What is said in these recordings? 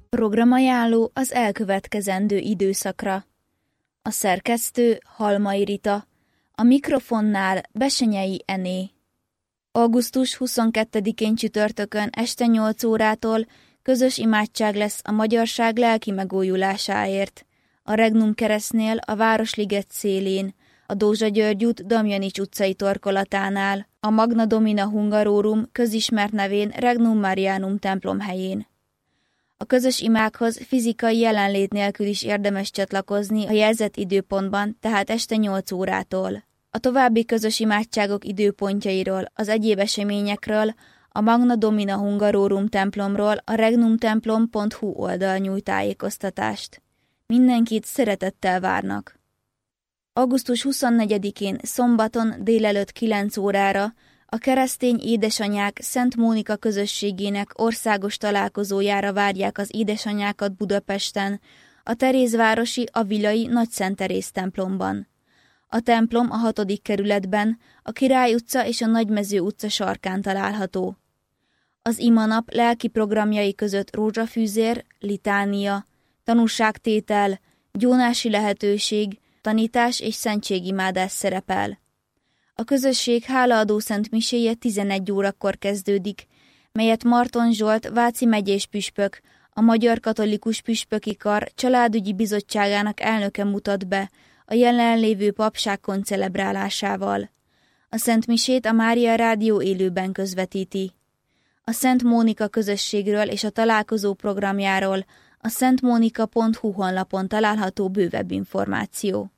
Programajánló az elkövetkezendő időszakra. A szerkesztő Halmai Rita, a mikrofonnál Besenyei Ené. Augusztus 22-én csütörtökön este 8 órától közös imádság lesz a magyarság lelki megújulásáért. A Regnum keresztnél a Városliget szélén, a Dózsa György út Damjanics utcai torkolatánál, a Magna Domina Hungarorum közismert nevén Regnum Marianum templom helyén. A közös imákhoz fizikai jelenlét nélkül is érdemes csatlakozni a jelzett időpontban, tehát este 8 órától. A további közös imádságok időpontjairól, az egyéb eseményekről, a Magna Domina Hungarorum templomról a regnumtemplom.hu oldal nyújt tájékoztatást. Mindenkit szeretettel várnak. Augusztus 24-én szombaton délelőtt 9 órára a keresztény édesanyák Szent Mónika közösségének országos találkozójára várják az édesanyákat Budapesten, a Terézvárosi Avilai Nagy Szent Teréz templomban. A templom a 6. kerületben, a Király utca és a Nagymező utca sarkán található. Az imanap lelki programjai között rózsafűzér, litánia, tanúságtétel, gyónási lehetőség, tanítás és szentségimádás szerepel. A közösség hálaadó szentmiséje 11 órakor kezdődik, melyet Marton Zsolt váci megyés püspök, a Magyar Katolikus Püspöki Kar családügyi bizottságának elnöke mutat be a jelenlévő papság koncelebrálásával. A szentmisét a Mária Rádió élőben közvetíti. A Szent Mónika közösségről és a találkozó programjáról a szentmonika.hu honlapon található bővebb információ.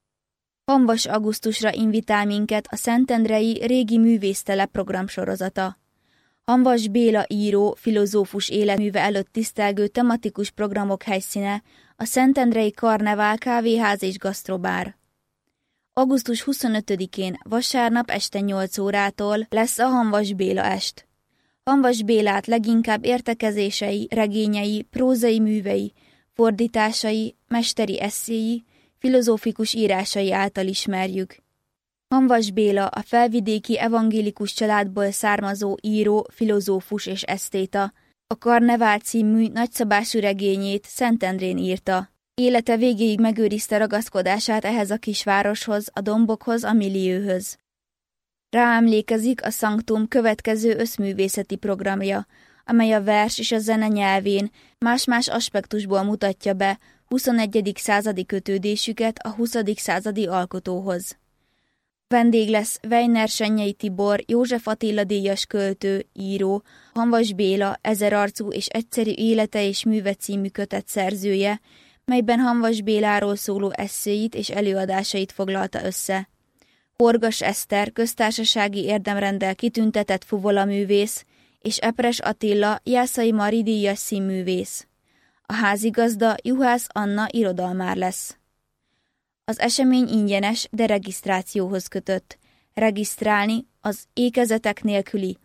Hamvas augusztusra invitál minket a Szentendrei Régi Művésztelep programsorozata. Hamvas Béla író, filozófus életműve előtt tisztelgő tematikus programok helyszíne a Szentendrei Karnevál kávéház és gasztrobár. Augusztus 25-én vasárnap este 8 órától lesz a Hamvas Béla est. Hamvas Bélát leginkább értekezései, regényei, prózai művei, fordításai, mesteri esszéi, filozófikus írásai által ismerjük. Hamvas Béla a felvidéki evangélikus családból származó író, filozófus és esztéta. A Karnevál című nagyszabású regényét Szentendrén írta. Élete végéig megőrizte ragaszkodását ehhez a kisvároshoz, a dombokhoz, a millióhöz. Ráemlékezik a Sanctum következő összművészeti programja, amely a vers és a zene nyelvén más-más aspektusból mutatja be 21. századi kötődésüket a 20. századi alkotóhoz. Vendég lesz Weiner Sennyei Tibor, József Attila díjas költő, író, Hamvas Béla ezerarcú és egyszerű élete és műve című kötet szerzője, melyben Hamvas Béláról szóló esszéit és előadásait foglalta össze. Horgas Eszter köztársasági érdemrenddel kitüntetett fuvolaművész, és Epres Attila Jászai Mari díjas színművész. A házigazda Juhász Anna irodalmár lesz. Az esemény ingyenes, de regisztrációhoz kötött. Regisztrálni az ékezetek nélküli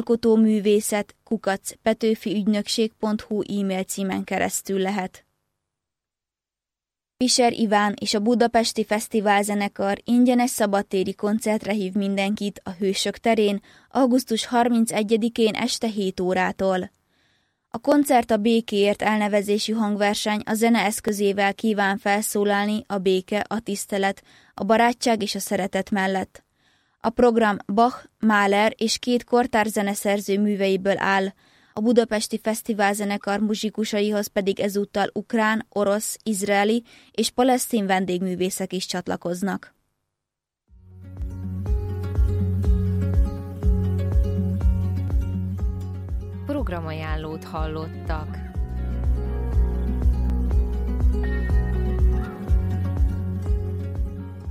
alkotóművészet@petőfiügynökség.hu e-mail címen keresztül lehet. Fischer Iván és a Budapesti Fesztiválzenekar ingyenes szabadtéri koncertre hív mindenkit a Hősök terén augusztus 31-én este 7 órától. A koncert a Békéért elnevezésű hangverseny a zene eszközével kíván felszólalni a béke, a tisztelet, a barátság és a szeretet mellett. A program Bach, Mahler és 2 kortárs zeneszerző műveiből áll, a Budapesti Fesztiválzenekar muzsikusaihoz pedig ezúttal ukrán, orosz, izraeli és palesztin vendégművészek is csatlakoznak. Programajánlót hallottak.